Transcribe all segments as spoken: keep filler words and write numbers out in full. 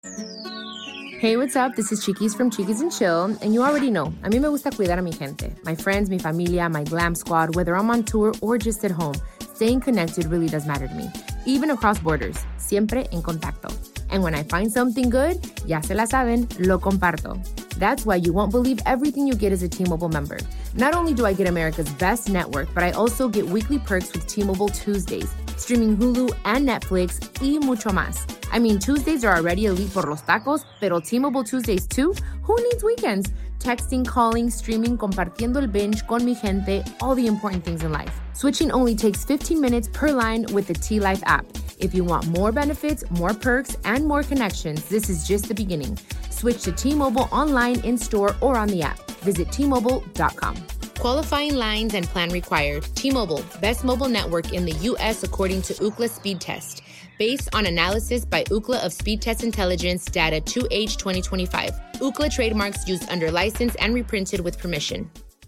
Hey, what's up? This is Chiquis from Chiquis and Chill, and you already know, a mí me gusta cuidar a mi gente, my friends, mi familia, my glam squad, whether I'm on tour or just at home. Staying connected really does matter to me, even across borders, siempre en contacto. And when I find something good, ya se la saben, lo comparto. That's why you won't believe everything you get as a T-Mobile member. Not only do I get America's best network, but I also get weekly perks with T-Mobile Tuesdays, streaming Hulu and Netflix, y mucho más. I mean, Tuesdays are already elite por los tacos, pero T-Mobile Tuesdays too? Who needs weekends? Texting, calling, streaming, compartiendo el binge con mi gente, all the important things in life. Switching only takes fifteen minutes per line with the T-Life app. If you want more benefits, more perks, and more connections, this is just the beginning. Switch to T-Mobile online, in-store, or on the app. Visit T Mobile dot com. Qualifying lines and plan required. T-Mobile, best mobile network in the U S according to Ookla Speed Test. Based on analysis by Ookla of Speed Test Intelligence data two H twenty twenty-five. Ookla trademarks used under license and reprinted with permission.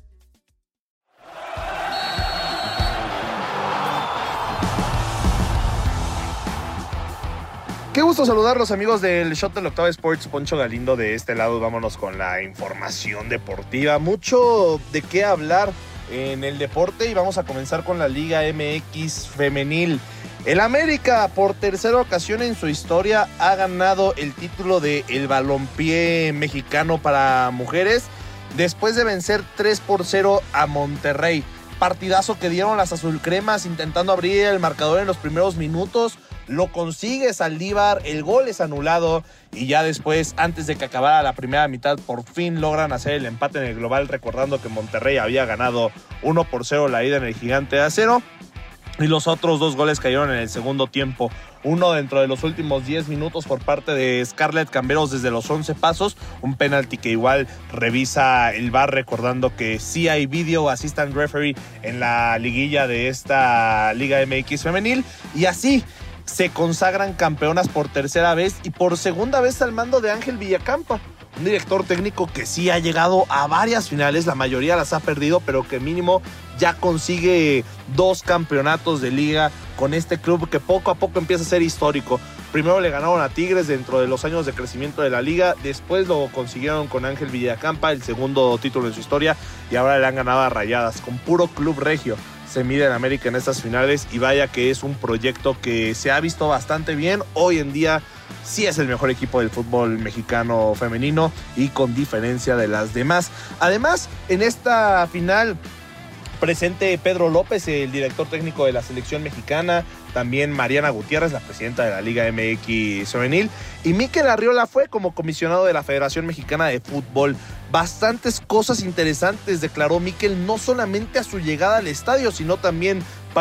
Qué gusto saludarlos, amigos del Shot del Octavo Sports. Poncho Galindo de este lado. Vámonos con la información deportiva. Mucho de qué hablar en el deporte y vamos a comenzar con la Liga M X femenil. El América, por tercera ocasión en su historia, ha ganado el título de el balompié mexicano para mujeres después de vencer tres por cero a Monterrey. Partidazo que dieron las azulcremas intentando abrir el marcador en los primeros minutos. Lo consigue Saldívar, el gol es anulado y ya después, antes de que acabara la primera mitad, por fin logran hacer el empate en el global, recordando que Monterrey había ganado uno por cero la ida en el Gigante de Acero. Y los otros dos goles cayeron en el segundo tiempo. Uno dentro de los últimos diez minutos por parte de Scarlett Camberos desde los once pasos. Un penalti que igual revisa el V A R, recordando que sí hay video assistant referee en la liguilla de esta Liga M X femenil. Y así se consagran campeonas por tercera vez y por segunda vez al mando de Ángel Villacampa. Un director técnico que sí ha llegado a varias finales, la mayoría las ha perdido, pero que mínimo ya consigue dos campeonatos de liga con este club que poco a poco empieza a ser histórico. Primero le ganaron a Tigres dentro de los años de crecimiento de la liga, después lo consiguieron con Ángel Villacampa, el segundo título en su historia, y ahora le han ganado a Rayadas. Con puro club regio se mide en América en estas finales y vaya que es un proyecto que se ha visto bastante bien. Hoy en día sí es el mejor equipo del fútbol mexicano femenino y con diferencia de las demás. Además, en esta final presente Pedro López, el director técnico de la selección mexicana, también Mariana Gutiérrez, la presidenta de la Liga M X femenil, y Mikel Arriola fue como comisionado de la Federación Mexicana de Fútbol. Bastantes cosas interesantes declaró Mikel, no solamente a su llegada al estadio, sino también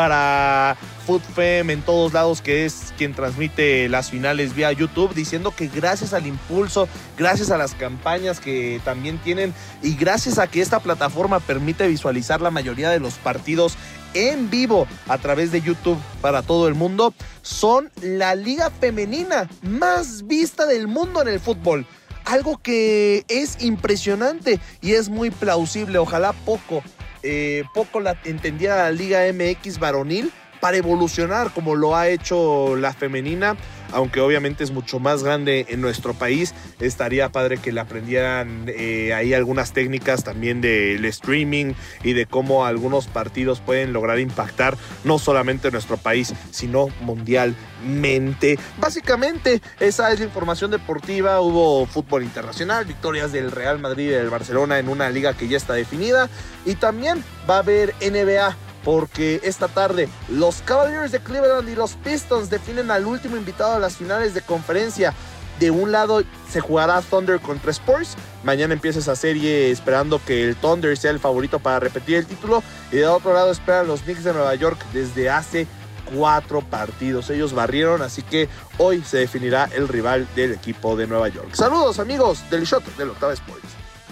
para FootFem en todos lados, que es quien transmite las finales vía YouTube, diciendo que gracias al impulso, gracias a las campañas que también tienen y gracias a que esta plataforma permite visualizar la mayoría de los partidos en vivo a través de YouTube para todo el mundo, son la liga femenina más vista del mundo en el fútbol. Algo que es impresionante y es muy plausible. Ojalá poco, eh, poco la entendiera la Liga M X varonil para evolucionar como lo ha hecho la femenina, aunque obviamente es mucho más grande en nuestro país. Estaría padre que le aprendieran eh, ahí algunas técnicas también del streaming y de cómo algunos partidos pueden lograr impactar no solamente en nuestro país, sino mundialmente. Básicamente, esa es la información deportiva. Hubo fútbol internacional, victorias del Real Madrid y del Barcelona en una liga que ya está definida, y también va a haber N B A, porque esta tarde los Cavaliers de Cleveland y los Pistons definen al último invitado a las finales de conferencia. De un lado se jugará Thunder contra Spurs. Mañana empieza esa serie esperando que el Thunder sea el favorito para repetir el título. Y de otro lado esperan los Knicks de Nueva York desde hace cuatro partidos. Ellos barrieron, así que hoy se definirá el rival del equipo de Nueva York. Saludos, amigos del Shot del Octavo Sports.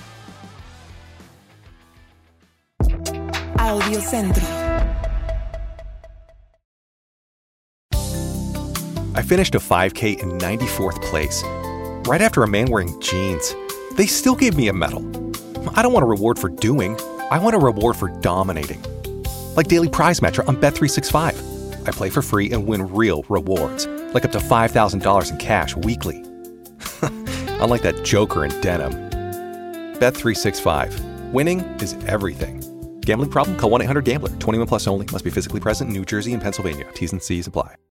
Audio Centro. I finished a five K in ninety-fourth place, right after a man wearing jeans. They still gave me a medal. I don't want a reward for doing, I want a reward for dominating. Like Daily Prize Matcher on Bet three sixty-five. I play for free and win real rewards, like up to five thousand dollars in cash weekly. unlike that joker in denim. Bet three sixty-five. Winning is everything. Gambling problem? Call one eight hundred gambler. twenty-one plus only. Must be physically present in New Jersey and Pennsylvania. T's and C's apply.